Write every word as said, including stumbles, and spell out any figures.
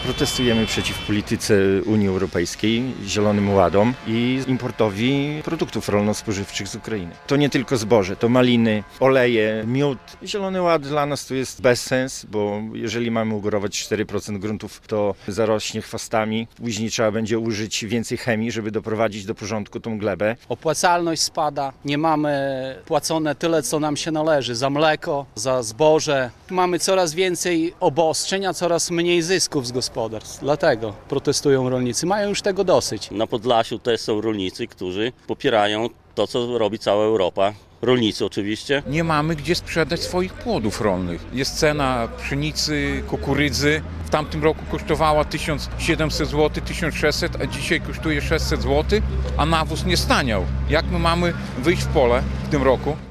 Protestujemy przeciw polityce Unii Europejskiej, Zielonym Ładom i importowi produktów rolno-spożywczych z Ukrainy. To nie tylko zboże, to maliny, oleje, miód. Zielony Ład dla nas to jest bezsens, bo jeżeli mamy ugorować cztery procent gruntów, to zarośnie chwastami. Później trzeba będzie użyć więcej chemii, żeby doprowadzić do porządku tą glebę. Opłacalność spada, nie mamy płacone tyle, co nam się należy za mleko, za zboże. Mamy coraz więcej obostrzeń, a coraz mniej zysków z gospodarstw. Dlatego protestują rolnicy. Mają już tego dosyć. Na Podlasiu też są rolnicy, którzy popierają to, co robi cała Europa. Rolnicy oczywiście. Nie mamy gdzie sprzedać swoich płodów rolnych. Jest cena pszenicy, kukurydzy. W tamtym roku kosztowała tysiąc siedemset złotych, tysiąc sześćset, a dzisiaj kosztuje sześćset złotych, a nawóz nie staniał. Jak my mamy wyjść w pole w tym roku?